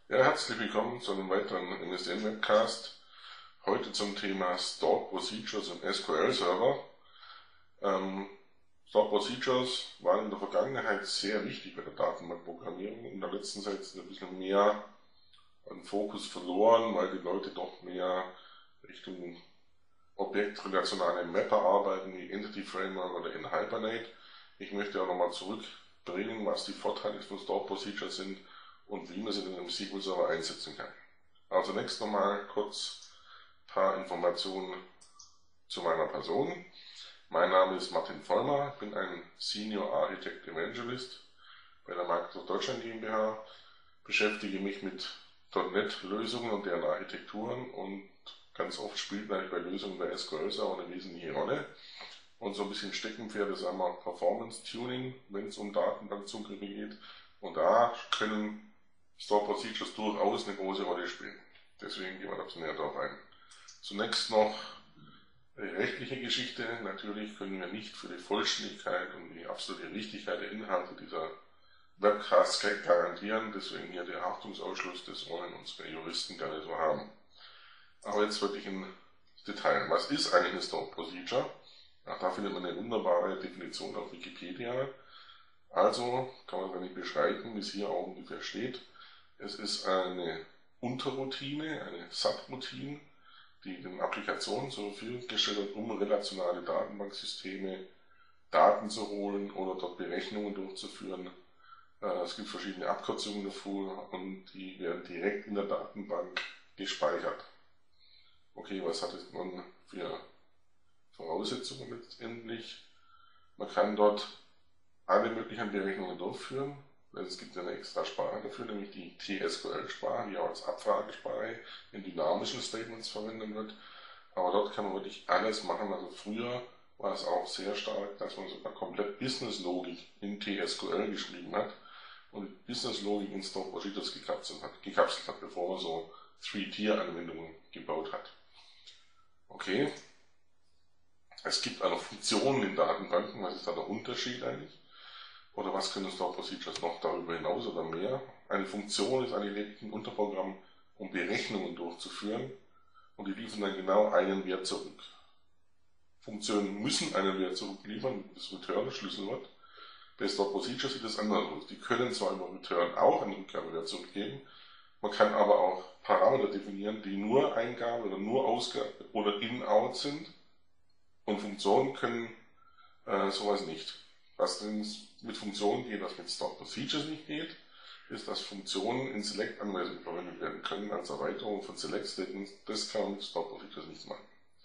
Ja, herzlich willkommen zu einem weiteren MSDN-Webcast. Heute zum Thema Stored Procedures im SQL-Server. Stored Procedures waren in der Vergangenheit sehr wichtig bei der Datenbankprogrammierung. In der letzten Zeit ist ein bisschen mehr an Fokus verloren, weil die Leute doch mehr Richtung objektrelationale Mapper arbeiten, wie Entity Framework oder in Hibernate. Ich möchte auch nochmal zurückbringen, was die Vorteile von Stored Procedures sind und wie man sie dann im SQL-Server einsetzen kann. Aber zunächst nochmal kurz ein paar Informationen zu meiner Person. Mein Name ist Martin Vollmer, ich bin ein Senior Architect Evangelist bei der Microsoft Deutschland GmbH, beschäftige mich mit .NET-Lösungen und deren Architekturen und ganz oft spielt natürlich bei Lösungen bei SQL-Server eine wesentliche Rolle. Und so ein bisschen Steckenpferd ist einmal Performance Tuning, wenn es um Datenbankzugriffe geht. Und da können Stored Procedures durchaus eine große Rolle spielen. Deswegen gehen wir da näher drauf ein. Zunächst noch rechtliche Geschichte. Natürlich können wir nicht für die Vollständigkeit und die absolute Richtigkeit der Inhalte dieser Webcasts garantieren. Deswegen hier der Haftungsausschluss, das wollen unsere Juristen gerne so haben. Aber jetzt wirklich ins Detail. Was ist eigentlich eine Stored Procedure? Da findet man eine wunderbare Definition auf Wikipedia. Also kann man es nicht beschreiben, wie es hier auch ungefähr steht. Es ist eine Unterroutine, eine Subroutine, die den Applikationen zur Verfügung gestellt wird, um relationale Datenbanksysteme Daten zu holen oder dort Berechnungen durchzuführen. Es gibt verschiedene Abkürzungen dafür und die werden direkt in der Datenbank gespeichert. Okay, was hat es nun für Voraussetzungen letztendlich? Man kann dort alle möglichen Berechnungen durchführen. Es gibt eine extra Sprache dafür, nämlich die TSQL-Sprache, die auch als Abfragesprache in dynamischen Statements verwendet wird. Aber dort kann man wirklich alles machen. Also früher war es auch sehr stark, dass man sogar komplett Business-Logik in TSQL geschrieben hat und Business-Logik in Stored Procedures gekapselt hat, bevor man so 3-Tier-Anwendungen gebaut hat. Okay, es gibt auch noch Funktionen in Datenbanken. Was ist da der Unterschied eigentlich? Oder was können Stored Procedures noch darüber hinaus oder mehr? Eine Funktion ist eigentlich ein Unterprogramm, um Berechnungen durchzuführen und die liefern dann genau einen Wert zurück. Funktionen müssen einen Wert zurückliefern, das Return Schlüsselwort. Bei Stored Procedures sieht das anders aus. Die können zwar über Return auch einen Rückgabewert zurückgeben, man kann aber auch Parameter definieren, die nur Eingabe oder nur Ausgabe oder In-Out sind und Funktionen können sowas nicht. Was denn mit Funktionen geht, was mit Stored Procedures nicht geht, ist, dass Funktionen in Select-Anweisungen verwendet werden können als Erweiterung von Select-Statements. Das kann man mit Stored Procedures nicht machen.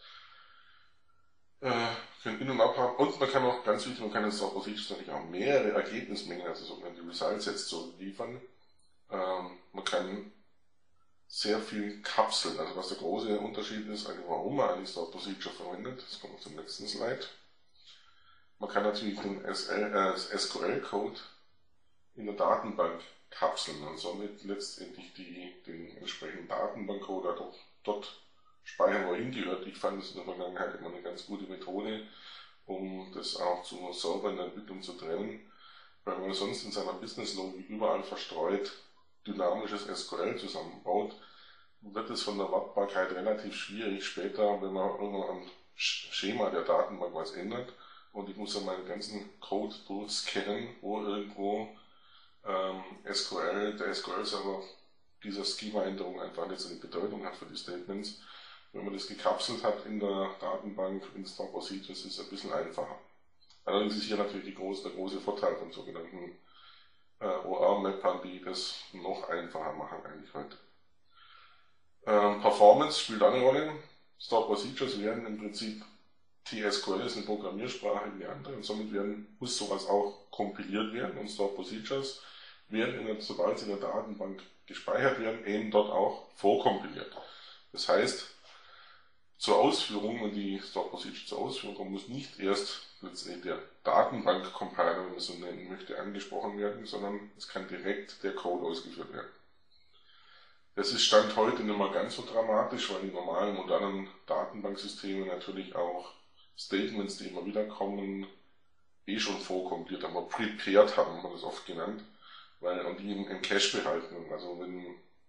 Können In- und Abhaben und man kann auch, ganz wichtig, man kann in Stored Procedures natürlich auch mehrere Ergebnismengen, also sogenannte Result Sets zurückliefern. Man kann sehr viel kapseln, also was der große Unterschied ist, also warum man eigentlich Stored Procedure verwendet, das kommt auf den nächsten Slide. Man kann natürlich den SQL-Code in der Datenbank kapseln und somit letztendlich den entsprechenden Datenbankcode auch dort speichern, wo er hingehört. Ich fand es in der Vergangenheit immer eine ganz gute Methode, um das auch zu sauber in der Entwicklung zu trennen, weil man sonst in seiner Business-Logik überall verstreut dynamisches SQL zusammenbaut, wird es von der Wartbarkeit relativ schwierig später, wenn man irgendwann am Schema der Datenbank was ändert. Und ich muss dann meinen ganzen Code durchscannen, wo irgendwo der SQL-Server dieser Schema-Änderung einfach nicht so eine Bedeutung hat für die Statements. Wenn man das gekapselt hat in der Datenbank in Stored Procedures, ist es ein bisschen einfacher. Allerdings ist hier natürlich der große Vorteil von sogenannten OR-Mappern, die das noch einfacher machen eigentlich heute. Performance spielt eine Rolle. Stored Procedures werden im Prinzip TSQL ist eine Programmiersprache wie die andere und somit muss sowas auch kompiliert werden und Stored Procedures werden, sobald sie in der Datenbank gespeichert werden, eben dort auch vorkompiliert. Das heißt, zur Ausführung, wenn die Stored Procedure zur Ausführung kommt, muss nicht erst letztendlich der Datenbank-Compiler, wenn man es so nennen möchte, angesprochen werden, sondern es kann direkt der Code ausgeführt werden. Das ist Stand heute nicht mehr ganz so dramatisch, weil die normalen, modernen Datenbanksysteme natürlich auch Statements, die immer wieder kommen, schon vorkompiliert haben, prepared haben, haben wir das oft genannt, und die im Cache behalten. Also wenn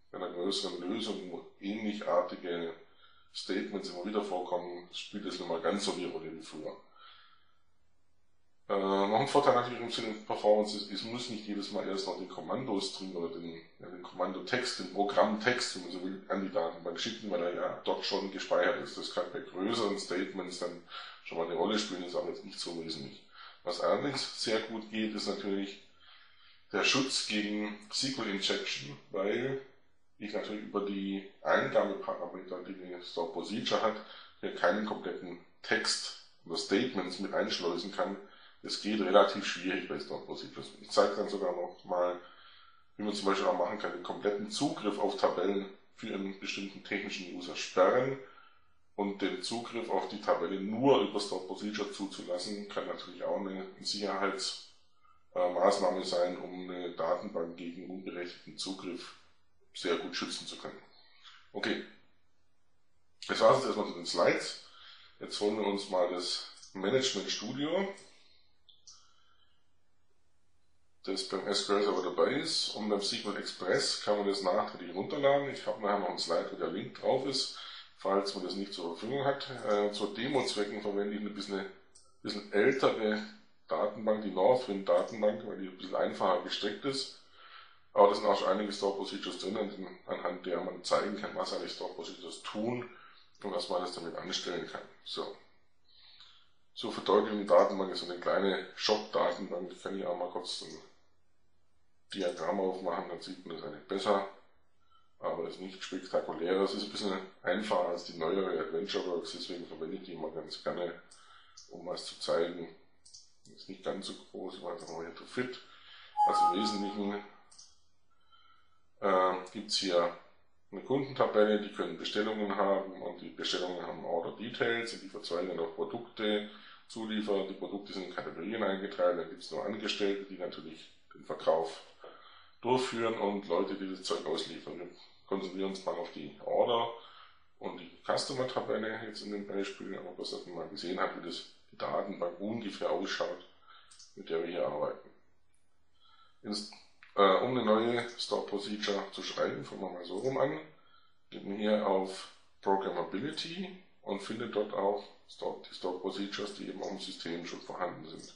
einer größeren Lösung, wo ähnlichartige Statements immer wieder vorkommen, spielt es nicht mehr ganz so die Rolle wie früher. Noch ein Vorteil natürlich im Sinne von Performance ist, es muss nicht jedes Mal erst noch den Kommandostring oder den Kommandotext, den Programmtext, wenn man so will, an die Datenbank schicken, weil er ja dort schon gespeichert ist. Das kann bei größeren Statements dann schon mal eine Rolle spielen, ist aber jetzt nicht so wesentlich. Was allerdings sehr gut geht, ist natürlich der Schutz gegen SQL Injection, weil ich natürlich über die Eingabeparameter, die die Store Procedure hat, hier keinen kompletten Text oder Statements mit einschleusen kann. Das geht relativ schwierig bei Store Procedures. Ich zeige dann sogar noch mal, wie man zum Beispiel auch machen kann, den kompletten Zugriff auf Tabellen für einen bestimmten technischen User sperren und den Zugriff auf die Tabelle nur über Store Procedure zuzulassen, kann natürlich auch eine Sicherheitsmaßnahme sein, um eine Datenbank gegen unberechtigten Zugriff sehr gut schützen zu können. Okay, das war es jetzt erstmal zu den Slides. Jetzt holen wir uns mal das Management Studio, das beim SQL Server dabei ist, und beim SQL Express kann man das nachträglich runterladen. Ich habe nachher noch einen Slide, wo der Link drauf ist, falls man das nicht zur Verfügung hat. Zur Demo-Zwecken verwende ich eine bisschen ältere Datenbank, die Northwind-Datenbank, weil die ein bisschen einfacher gestrickt ist. Aber da sind auch schon einige Store Procedures drin, anhand der man zeigen kann, was eigentlich Store Procedures tun und was man alles damit anstellen kann. So. Zur Verdeutlichung, die Datenbank ist so eine kleine Shop-Datenbank. Ich kann hier auch mal kurz ein Diagramm aufmachen, dann sieht man das eigentlich besser. Aber es ist nicht spektakulär. Es ist ein bisschen einfacher als die neuere AdventureWorks, deswegen verwende ich die immer ganz gerne, um was zu zeigen. Ist nicht ganz so groß, ich mache einfach mal hier to fit. Also im Wesentlichen gibt es hier eine Kundentabelle, die können Bestellungen haben und die Bestellungen haben Order Details und die verzweigen auf Produkte, Zulieferer, die Produkte sind in Kategorien eingeteilt, dann gibt es nur Angestellte, die natürlich den Verkauf durchführen und Leute, die das Zeug ausliefern. Wir konzentrieren uns mal auf die Order und die Customer-Tabelle jetzt in dem Beispiel, aber dass man mal gesehen hat, wie das die Datenbank ungefähr ausschaut, mit der wir hier arbeiten. Um eine neue Store Procedure zu schreiben, fangen wir mal so rum an, geht man hier auf Programmability und findet dort auch die Store Procedures, die eben auch im System schon vorhanden sind.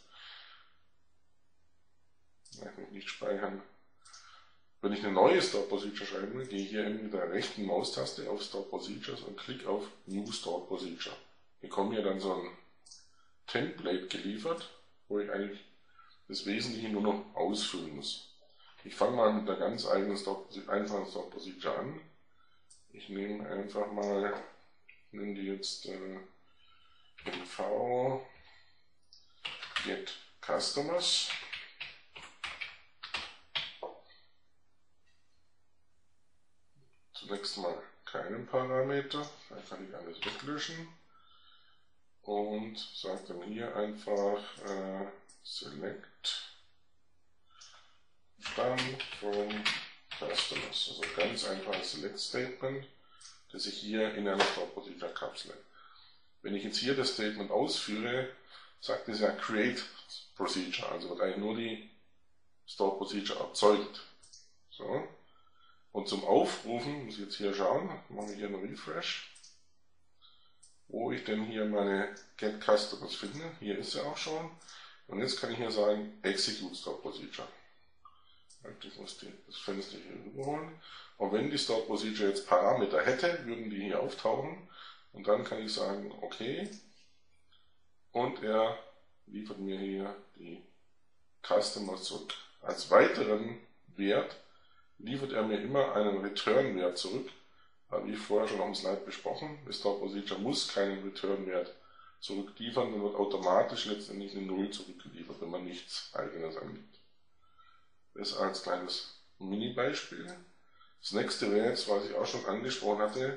Ich will nicht speichern. Wenn ich eine neue Store Procedure schreiben will, gehe ich hier mit der rechten Maustaste auf Store Procedures und klicke auf New Store Procedure. Hier kommt mir dann so ein Template geliefert, wo ich eigentlich das Wesentliche nur noch ausfüllen muss. Ich fange mal mit einer ganz einfachen Store Procedure an. Ich nehme einfach mal, nehme die jetzt NV get customers. Zunächst mal keinen Parameter, dann kann ich alles weglöschen und sage dann hier einfach select dann from customers, also ganz einfaches Select Statement, das ich hier in einer Store Procedure kapsle. Wenn ich jetzt hier das Statement ausführe, sagt es ja Create Procedure, also wird eigentlich nur die Store Procedure erzeugt. So. Und zum Aufrufen, muss ich jetzt hier schauen, machen wir hier einen Refresh, wo ich denn hier meine Get Customers finde. Hier ist sie auch schon. Und jetzt kann ich hier sagen Execute Store Procedure. Ich muss das Fenster hier rüberholen. Und wenn die Store Procedure jetzt Parameter hätte, würden die hier auftauchen. Und dann kann ich sagen, okay. Und er liefert mir hier die Customers zurück. Als weiteren Wert liefert er mir immer einen Return-Wert zurück. Aber wie vorher schon auf dem Slide besprochen, die Store Procedure muss keinen Return-Wert zurückliefern, dann wird automatisch letztendlich eine Null zurückgeliefert, wenn man nichts Eigenes angibt. Das als kleines Mini-Beispiel. Das nächste wäre jetzt, was ich auch schon angesprochen hatte,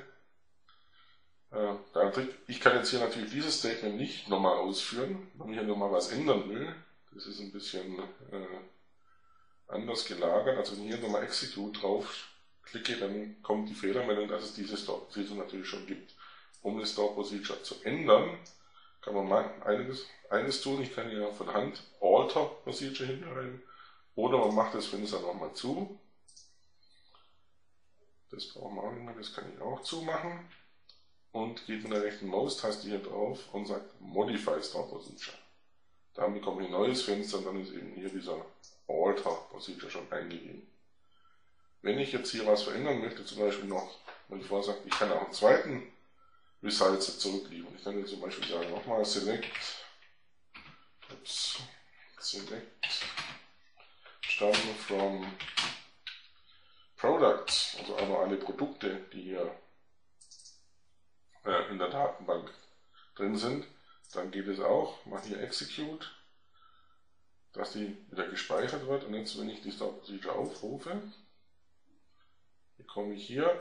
ich kann jetzt hier natürlich dieses Statement nicht nochmal ausführen, wenn ich hier nochmal was ändern will. Das ist ein bisschen anders gelagert. Also wenn ich hier nochmal Execute drauf klicke, dann kommt die Fehlermeldung, dass es diese Store Procedure natürlich schon gibt. Um eine Store Procedure zu ändern, kann man mal eines tun. Ich kann hier von Hand Alter Procedure hinschreiben. Oder man macht das Fenster nochmal zu. Das brauchen wir auch nicht mehr, das kann ich auch zumachen. Und geht mit der rechten Maustaste hier drauf und sagt Modify Store Procedure. Dann bekomme ich ein neues Fenster und dann ist eben hier dieser Alter Procedure schon eingegeben. Wenn ich jetzt hier was verändern möchte, zum Beispiel noch, wenn ich vorher sage, ich kann auch einen zweiten Result Set zurückliefern. Ich kann jetzt zum Beispiel sagen, nochmal Select Start from Products, also einmal alle Produkte, die hier in der Datenbank drin sind. Dann geht es auch, mache hier Execute, dass die wieder gespeichert wird. Und jetzt, wenn ich die Store Procedure aufrufe, bekomme ich hier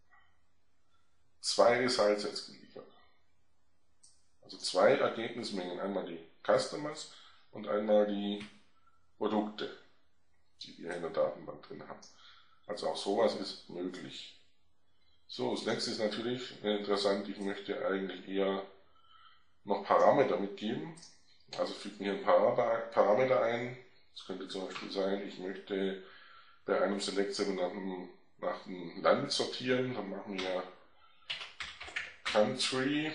2 Result Sets geliefert. Also 2 Ergebnismengen, einmal die Customers und einmal die Produkte, die wir in der Datenbank drin haben. Also auch sowas ist möglich. So, das nächste ist natürlich interessant, ich möchte eigentlich eher noch Parameter mitgeben. Also füge mir ein Parameter ein. Das könnte zum Beispiel sein, ich möchte bei einem Select nach dem Land sortieren. Dann machen wir Country.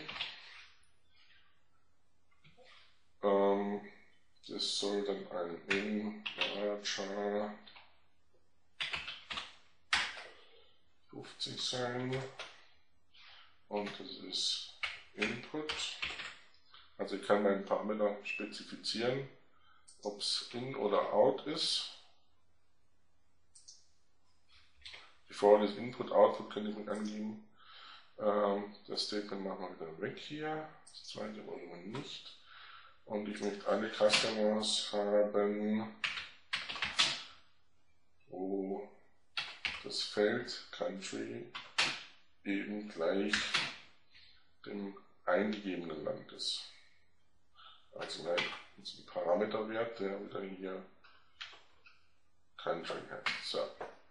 Das soll dann ein Enlarger 50 sein. Und das ist Input. Also ich kann meinen Parameter spezifizieren, ob es in oder out ist. Bevor das Input, Output kann ich mit angeben. Das Statement machen wir wieder weg hier. Das zweite wollen wir nicht. Und ich möchte alle Customers haben, wo das Feld Country eben gleich dem eingegebenen Land ist. Also ein Parameterwert, der wieder hier Country hat. So.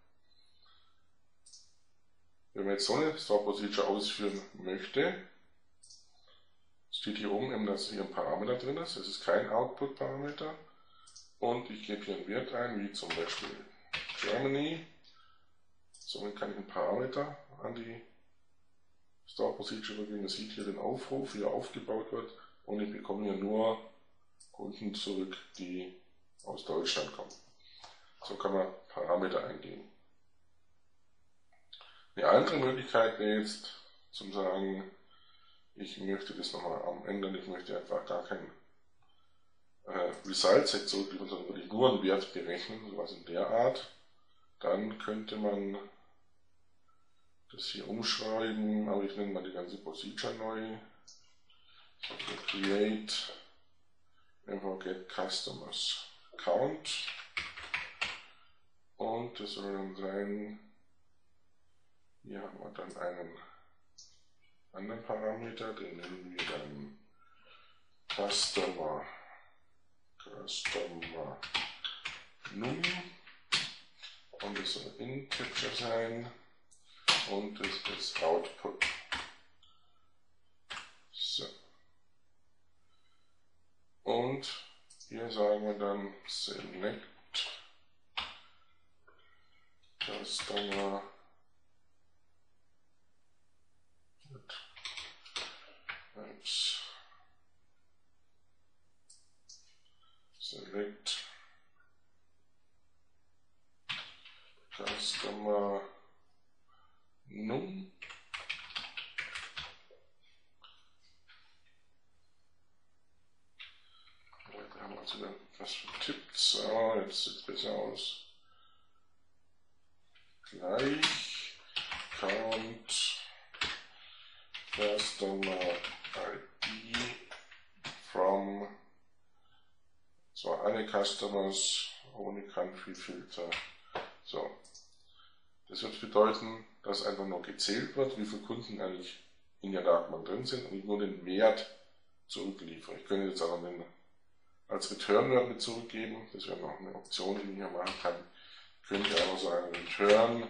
Wenn man jetzt so eine Store Procedure ausführen möchte, steht hier oben eben, dass hier ein Parameter drin ist. Es ist kein Output-Parameter. Und ich gebe hier einen Wert ein, wie zum Beispiel Germany. Somit kann ich einen Parameter an die Store Procedure übergeben. Man sieht hier den Aufruf, wie er aufgebaut wird. Und ich bekomme hier nur Kunden zurück, die aus Deutschland kommen. So kann man Parameter eingeben. Eine andere Möglichkeit wäre jetzt zu sagen, ich möchte das nochmal ändern, ich möchte einfach gar kein Result Set zurückliefern, sondern würde ich nur einen Wert berechnen, sowas in der Art. Dann könnte man das hier umschreiben, aber ich nenne mal die ganze Procedure neu. Create get Customers Count. Und das soll dann sein, hier haben wir dann einen anderen Parameter, den nennen wir dann Customer Num. Und das soll Integer sein. Und das ist Output. So. Und hier sagen wir dann Select Customer Select Customer Num. Da haben wir also wieder was vertippt. So, jetzt sieht es besser aus. Gleich Count Customer ID from, zwar alle Customers ohne Country Filter. So. Das wird bedeuten, dass einfach nur gezählt wird, wie viele Kunden eigentlich in der Datenbank drin sind und ich nur den Wert zurückliefere. Ich könnte jetzt auch den als Return-Wert mit zurückgeben. Das wäre noch eine Option, die ich hier machen kann. Ich könnte aber sagen, Return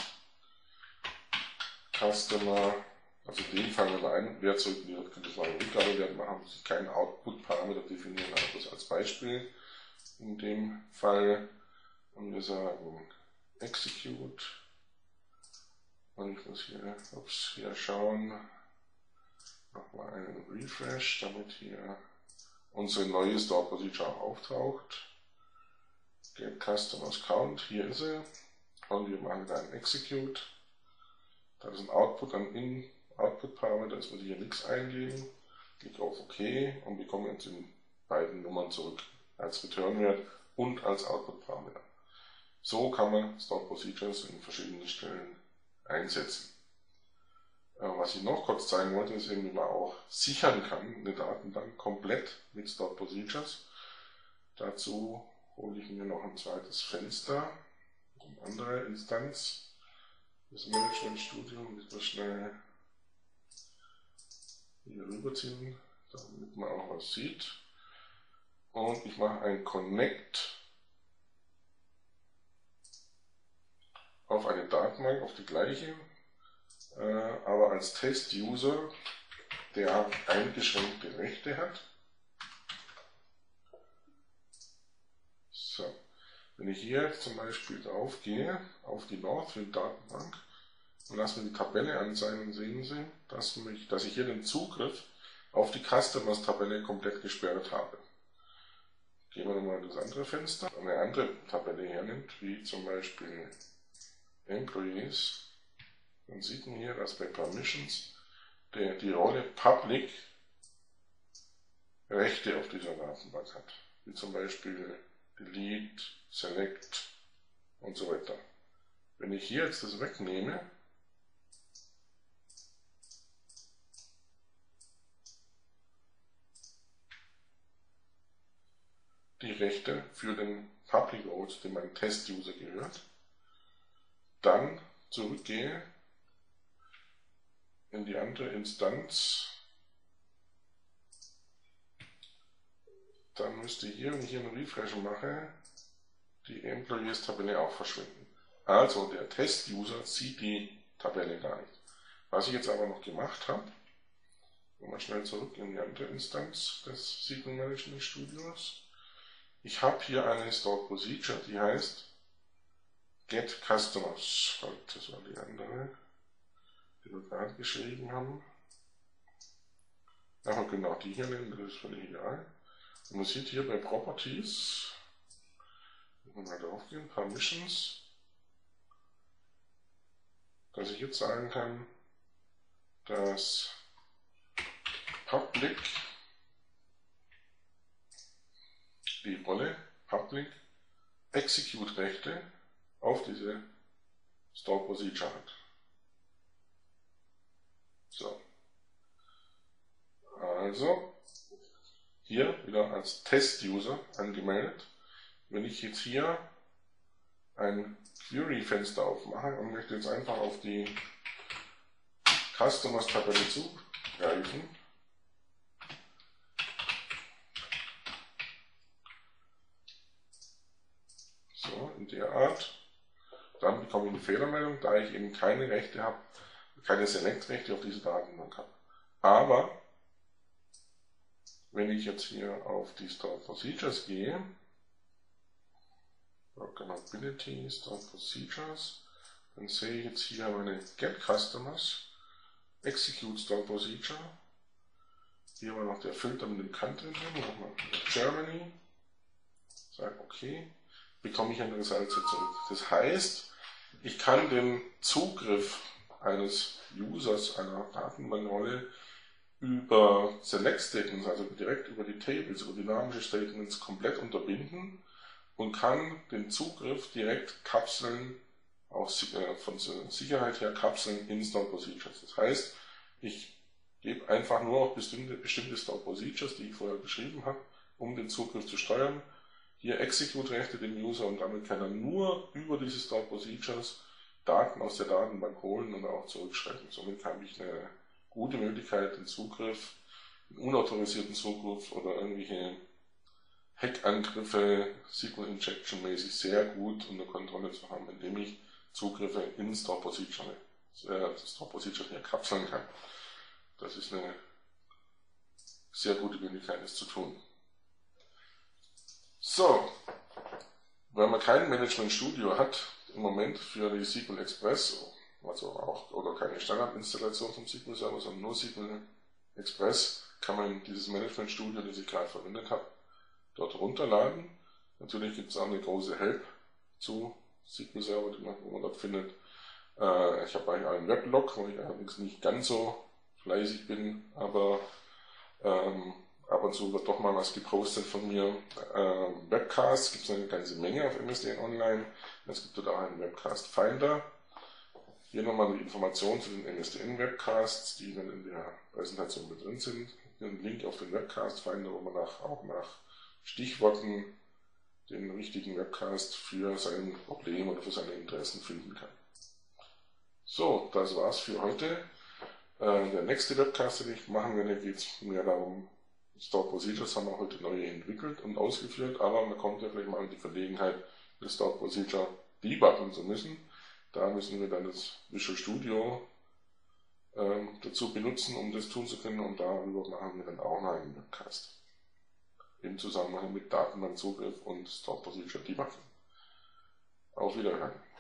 Customer, also in dem Fall, wenn man einen Wert zurückliefert, könnte ich mal einen Rückgabewert machen, muss ich keinen Output-Parameter definieren, aber das als Beispiel. In dem Fall, und wir sagen Execute. Und ich muss hier schauen, nochmal einen Refresh, damit hier unsere neue Store Procedure auch auftaucht. Get Customers Count, hier ist sie. Und wir machen da ein Execute. Da ist ein Output an Output-Parameter, jetzt muss ich hier nichts eingeben. Klicke auf OK und bekomme jetzt die beiden Nummern zurück als Return-Wert und als Output-Parameter. So kann man Store Procedures in verschiedenen Stellen einsetzen. Was ich noch kurz zeigen wollte, ist eben, wie man auch sichern kann, eine Datenbank komplett mit Store Procedures. Dazu hole ich mir noch ein zweites Fenster, eine andere Instanz. Das Management Studio müssen wir schnell hier rüberziehen, damit man auch was sieht. Und ich mache ein Connect auf eine Datenbank, auf die gleiche, aber als Test-User, der eingeschränkte Rechte hat. So, wenn ich hier jetzt zum Beispiel drauf gehe, auf die Northwind-Datenbank und lasse mir die Tabelle anzeigen, sehen Sie, dass ich hier den Zugriff auf die Customers-Tabelle komplett gesperrt habe. Gehen wir nochmal in das andere Fenster, eine andere Tabelle hernimmt, wie zum Beispiel Employees, dann sieht man hier, dass bei Permissions die Rolle Public Rechte auf dieser Datenbank hat, wie zum Beispiel Delete, Select und so weiter. Wenn ich hier jetzt das wegnehme, die Rechte für den Public Road, dem mein Test-User gehört, dann zurückgehe in die andere Instanz, dann müsste hier, wenn ich hier einen Refresh mache, die Employees-Tabelle auch verschwinden. Also der Test-User sieht die Tabelle gar nicht. Was ich jetzt aber noch gemacht habe, gehen wir schnell zurück in die andere Instanz des SQL Management Studios. Ich habe hier eine Store Procedure, die heißt Get Customers. Das war die andere, die wir gerade geschrieben haben. Aber genau die hier nehmen, das ist völlig egal. Und man sieht hier bei Properties, wenn wir mal drauf gehen, Permissions, dass ich jetzt sagen kann, dass Public die Rolle Public Execute Rechte auf diese Store Procedure hat. So. Also hier wieder als Test-User angemeldet. Wenn ich jetzt hier ein Query-Fenster aufmache und möchte jetzt einfach auf die Customers-Tabelle zugreifen, so in der Art, dann bekomme ich eine Fehlermeldung, da ich eben keine Rechte habe, keine Select-Rechte auf diese Datenbank habe. Aber wenn ich jetzt hier auf die Store Procedures gehe, Programmability, Store Procedures, dann sehe ich jetzt hier meine Get Customers, Execute Store Procedure. Hier war noch der Filter mit dem Country drin, nochmal Germany, sage OK, bekomme ich eine Results zurück. Das heißt, ich kann den Zugriff eines Users einer Datenbankrolle über Select Statements, also direkt über die Tables, über dynamische Statements komplett unterbinden und kann den Zugriff direkt kapseln, auch von Sicherheit her kapseln in Store Procedures. Das heißt, ich gebe einfach nur noch bestimmte Store Procedures, die ich vorher beschrieben habe, um den Zugriff zu steuern. Hier Execute-Rechte dem User und damit kann er nur über diese Store Procedures Daten aus der Datenbank holen und auch zurückschreiben. Somit habe ich eine gute Möglichkeit, den Zugriff, den unautorisierten Zugriff oder irgendwelche Hackangriffe, SQL-Injection-mäßig sehr gut unter Kontrolle zu haben, indem ich Zugriffe in Store Procedure hier kapseln kann. Das ist eine sehr gute Möglichkeit, das zu tun. So, weil man kein Management Studio hat im Moment für die SQL Express also auch, oder keine Standardinstallation vom SQL Server, sondern nur SQL Express, kann man dieses Management Studio, das ich gerade verwendet habe, dort runterladen. Natürlich gibt es auch eine große Help zu SQL Server, wo man dort findet. Ich habe eigentlich einen Weblog, wo ich allerdings nicht ganz so fleißig bin, aber ab und zu wird doch mal was gepostet von mir. Webcasts gibt es eine ganze Menge auf MSDN Online. Es gibt dort auch einen Webcast Finder. Hier nochmal die Informationen zu den MSDN Webcasts, die dann in der Präsentation mit drin sind. Hier ein Link auf den Webcast Finder, wo man auch nach Stichworten den richtigen Webcast für sein Problem oder für seine Interessen finden kann. So, das war's für heute. Der nächste Webcast, den ich machen werde, geht es mehr darum, Stored Procedures haben wir heute neu entwickelt und ausgeführt, aber man kommt ja vielleicht mal in die Verlegenheit, das Stored Procedure debuggen zu müssen. Da müssen wir dann das Visual Studio dazu benutzen, um das tun zu können, und darüber machen wir dann auch noch einen Webcast im Zusammenhang mit Datenbankzugriff und Stored Procedure Debuggen. Auf Wiederhören.